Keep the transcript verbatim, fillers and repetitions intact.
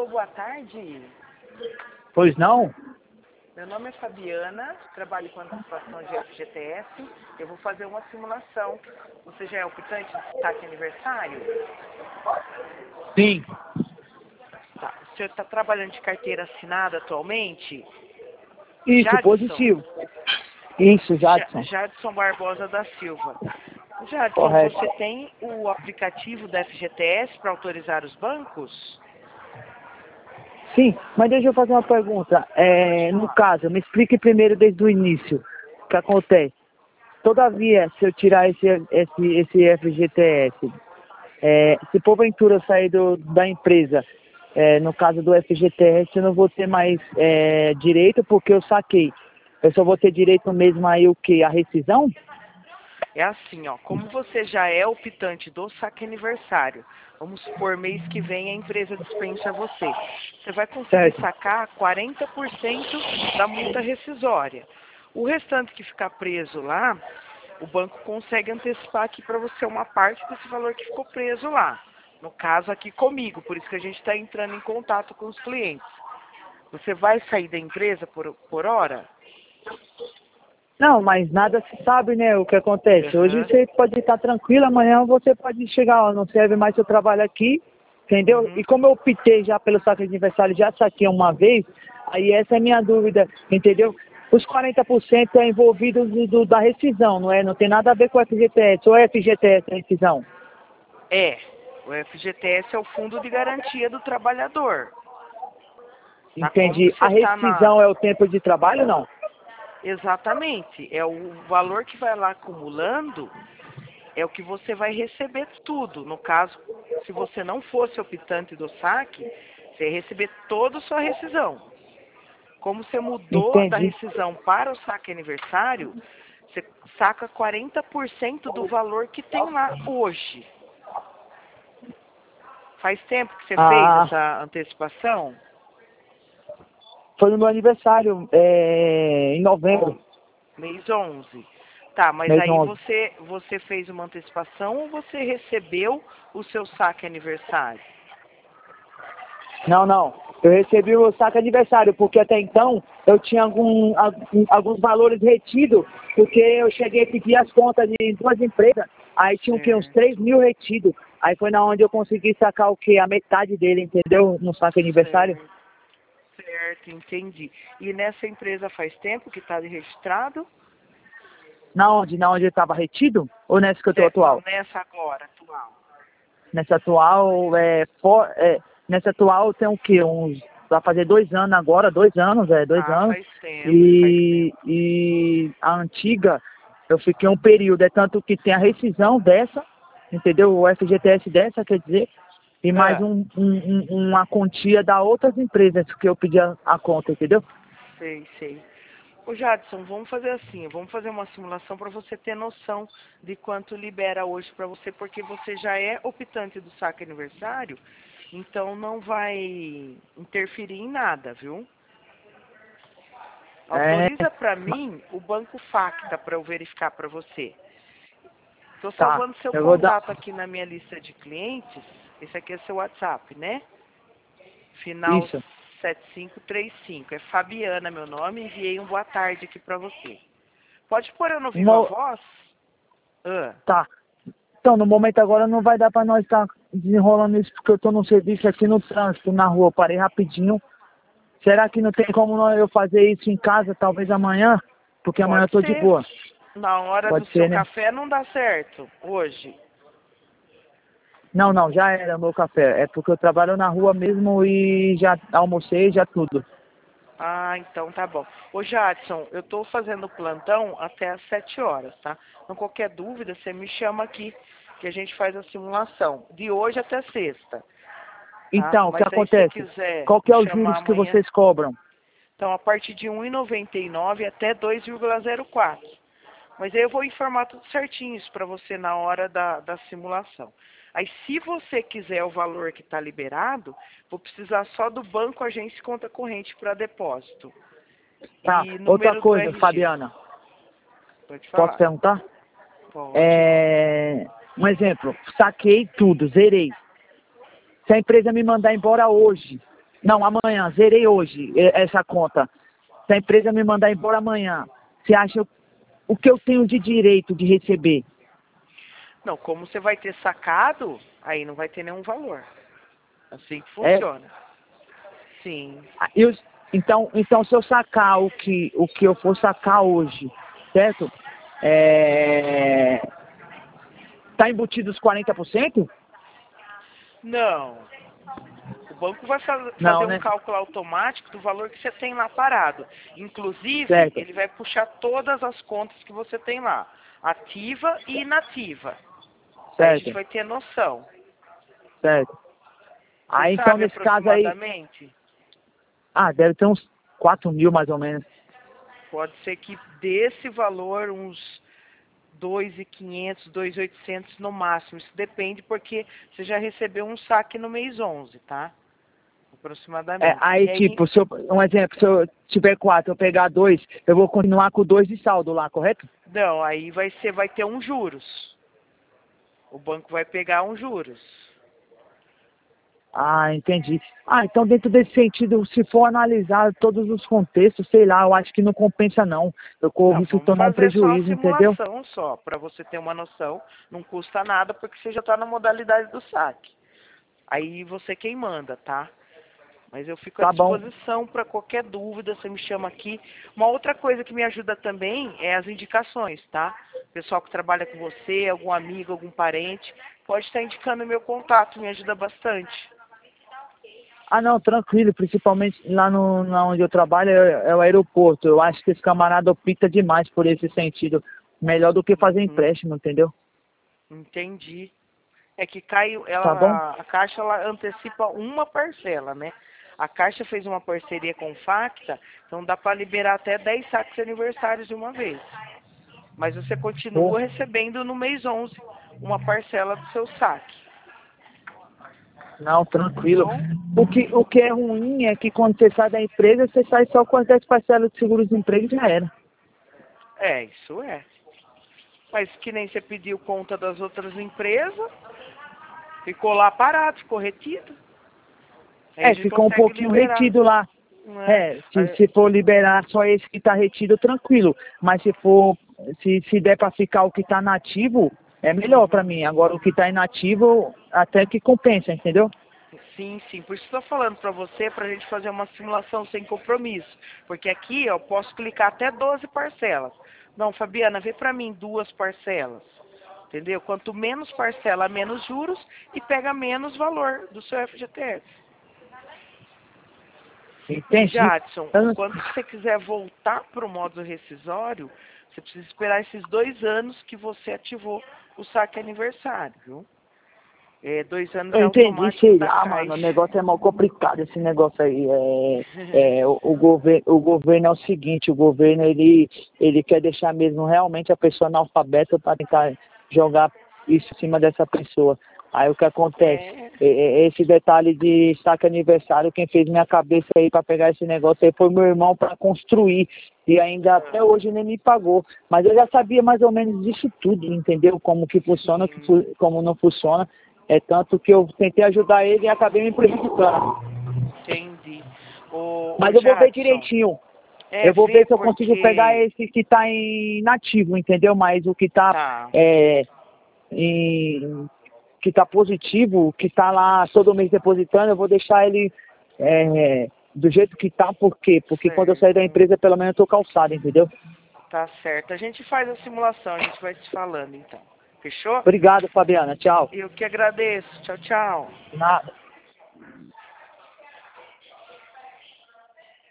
Alô, boa tarde. Pois não? Meu nome é Fabiana, trabalho com antecipação de F G T S. Eu vou fazer uma simulação. Você já é optante de destaque aniversário? Sim. Tá. O senhor está trabalhando de carteira assinada atualmente? Isso, Jadson. positivo. Isso, Jadson. Ja- Jadson Barbosa da Silva. Jadson, Correto. você tem o aplicativo da F G T S para autorizar os bancos? Sim, mas deixa eu fazer uma pergunta. É, no caso, me explique primeiro desde o início o que acontece. Todavia, se eu tirar esse, esse, esse F G T S, é, se porventura eu sair do, da empresa, é, no caso do F G T S, eu não vou ter mais é, direito porque eu saquei. Eu só vou ter direito mesmo aí o quê? A rescisão? É assim, ó, como você já é optante do saque aniversário, vamos supor, mês que vem a empresa dispensa você. Você vai conseguir Certo. sacar quarenta por cento da multa rescisória. O restante que ficar preso lá, o banco consegue antecipar aqui para você uma parte desse valor que ficou preso lá. No caso aqui comigo, por isso que a gente está entrando em contato com os clientes. Você vai sair da empresa por, por hora? Não, mas nada se sabe, né, o que acontece. Hoje Uhum. você pode estar tranquilo, amanhã você pode chegar, ó, não serve mais seu trabalho aqui, entendeu? Uhum. E como eu optei já pelo saque de aniversário, já saquei uma vez, aí essa é a minha dúvida, entendeu? Os quarenta por cento é envolvido do, do- da rescisão, não é? Não tem nada a ver com o F G T S, ou é F G T S a rescisão? É, o F G T S é o Fundo de Garantia do Trabalhador. Tá? Como Entendi. você A está na... rescisão é o tempo de trabalho, não? Exatamente, é o valor que vai lá acumulando, é o que você vai receber tudo. No caso, se você não fosse optante do saque, você ia receber toda a sua rescisão. Como você mudou da Entendi. rescisão para o saque aniversário, você saca quarenta por cento do valor que tem lá hoje. Faz tempo que você fez Ah, essa antecipação? foi no meu aniversário, é, em novembro, Mês onze. Tá, mas mês aí onze. você, você fez uma antecipação ou você recebeu o seu saque aniversário? Não, não. Eu recebi o saque aniversário, porque até então eu tinha algum, algum- alguns valores retidos, porque eu cheguei a pedir as contas de duas empresas, aí tinha o quê? Uns três Certo, mil retidos. Aí foi na onde eu consegui sacar o quê? A metade dele, entendeu? No saque aniversário. certo, certo, entendi. E nessa empresa faz tempo que está registrado? Na onde? Na onde eu estava retido? Ou nessa que eu estou Certo, não, atual? nessa agora, atual. Nessa atual, é, for, é, nessa atual tem o quê? Uns, vai fazer dois anos agora, dois anos, é, dois Ah, anos. faz tempo, faz E, tempo. e a antiga, eu fiquei um período, é tanto que tem a rescisão dessa, entendeu? O F G T S dessa, quer dizer, e mais Ah, um, um, um- uma quantia da outras empresas que eu pedi a, a conta, entendeu? sei, sei. Ô Jadson, vamos fazer assim, vamos fazer uma simulação para você ter noção de quanto libera hoje para você, porque você já é optante do saque aniversário, então não vai interferir em nada, viu? É, Autoriza para mim o banco Facta para eu verificar para você. Estou tá, salvando seu eu vou dar, contato aqui na minha lista de clientes. Esse aqui é seu WhatsApp, né? Final isso, sete cinco três cinco. É Fabiana meu nome. Enviei um boa tarde aqui para você. Pode pôr eu no Viva uma, Voz? Ah, tá. Então, no momento agora não vai dar para nós estar desenrolando isso, porque eu estou no serviço aqui no trânsito, na rua, eu parei rapidinho. Será que não tem como nós- eu fazer isso em casa, talvez amanhã? Porque amanhã eu pode tô de ser. boa. Na hora do Pode seu ser, né? café não dá certo hoje. Não, não, já era meu café. É porque eu trabalho na rua mesmo e já almocei, já tudo. Ah, então tá bom. Ô Jadson, eu tô fazendo plantão até às sete horas, tá? Então qualquer dúvida, você me chama aqui, que a gente faz a simulação. De hoje até sexta, tá? Então, o que Mas aí se você acontece? quiser Qual que me é os chamar juros que amanhã, vocês cobram? então a partir de um e noventa e nove até dois vírgula zero quatro. Mas aí eu vou informar tudo certinho isso para você na hora da, da simulação. Aí se você quiser o valor que está liberado, vou precisar só do banco, agência e conta corrente para depósito. Tá, E outra número do coisa, R G. Fabiana, Pode posso falar. perguntar? Pode. É... Um exemplo, saquei tudo, zerei. Se a empresa me mandar embora hoje, Não, amanhã, zerei hoje e- essa conta. Se a empresa me mandar embora amanhã, você acha o que eu tenho de direito de receber? Não, como você vai ter sacado, aí não vai ter nenhum valor. Assim que É? funciona. Sim. Ah, eu- então, então, se eu sacar o que, o que eu for sacar hoje, certo? É... Tá embutido os quarenta por cento? Não. O banco vai fa- fazer Não, um né? cálculo automático do valor que você tem lá parado. Inclusive, Certo, ele vai puxar todas as contas que você tem lá, ativa e inativa. Aí a gente certo, vai ter noção. certo. Você Aí, então, sabe nesse caso aí, aproximadamente? ah, deve ter uns quatro mil mais ou menos. Pode ser que desse valor uns dois mil e quinhentos, dois mil e oitocentos no máximo. Isso depende porque você já recebeu um saque no mês onze, tá? É, Aproximadamente. aí, E aí, tipo, se eu, um exemplo, se eu tiver quatro, eu pegar dois, eu vou continuar com dois de saldo lá, correto? não, aí vai ser, vai ter um juros. O banco vai pegar um juros. Ah, entendi. Ah, então dentro desse sentido, se for analisar todos os contextos, sei lá, eu acho que não compensa não. Eu corro Não, risco de vamos tomar um fazer só a prejuízo, entendeu? simulação só, para você ter uma noção. Não custa nada porque você já está na modalidade do saque. Aí você quem manda, tá? Mas eu fico à Tá bom. disposição para qualquer dúvida, você me chama aqui. Uma outra coisa que me ajuda também é as indicações, tá? Pessoal que trabalha com você, algum amigo, algum parente, pode estar indicando o meu contato, me ajuda bastante. Ah, não, tranquilo, principalmente lá no, lá onde eu trabalho é, é o aeroporto. Eu acho que esse camarada opta demais por esse sentido. Melhor do que fazer Uhum, empréstimo, entendeu? entendi. É que cai, Tá bom? ela, a Caixa ela antecipa uma parcela, né? A Caixa fez uma parceria com o Facta, então dá para liberar até dez saques aniversários de uma vez. Mas você Pô, continua recebendo no mês onze uma parcela do seu saque, não, tá tranquilo. bom? O que, o que é ruim é que quando você sai da empresa, você sai só com as dez parcelas de seguro-desemprego e já era. É, isso é. Mas que nem você pediu conta das outras empresas, ficou lá parado, ficou retido. Aí a É, gente ficou um consegue pouquinho liberar, retido lá. né? É, se, se for liberar só esse que está retido, tranquilo. Mas se for, se, se der para ficar o que está nativo, é melhor para mim. Agora o que está inativo, até que compensa, entendeu? Sim, sim. Por isso estou falando para você, para a gente fazer uma simulação sem compromisso. Porque aqui eu posso clicar até doze parcelas. Não, Fabiana, vê para mim duas parcelas. Entendeu? Quanto menos parcela, menos juros e pega menos valor do seu F G T S. E Entendi. Jadson, Eu não- quando você quiser voltar para o modo rescisório, você precisa esperar esses dois anos que você ativou o saque aniversário, viu? É, dois anos Eu é entendi, automático sei da lá, mano, o Caixa. negócio é mal complicado, esse negócio aí. É, é, o, o, governo, o governo é o seguinte, o governo ele, ele quer deixar mesmo realmente a pessoa analfabeta para tentar jogar isso em cima dessa pessoa. Aí o que acontece? É, É, é, esse detalhe de saque aniversário, quem fez minha cabeça aí para pegar esse negócio aí foi meu irmão para construir. E ainda até hoje nem me pagou. Mas eu já sabia mais ou menos disso tudo, entendeu? Como que funciona, que sim, fu- como não funciona. É tanto que eu tentei ajudar ele e acabei me prejudicando. entendi. Ô, ô Mas eu vou ver Jadson, direitinho. é, Eu vou vê ver se eu consigo pegar porque... esse que está em nativo, entendeu? Mas o que está Tá, é, em, que está positivo, que está lá todo mês depositando, eu vou deixar ele é, do jeito que está. Por quê? Porque quando eu sair da certo. empresa, pelo menos eu estou calçado, entendeu? Tá certo. A gente faz a simulação, a gente vai se falando então. Fechou? Obrigado, Fabiana. Tchau. Eu que agradeço. Tchau, tchau. Nada.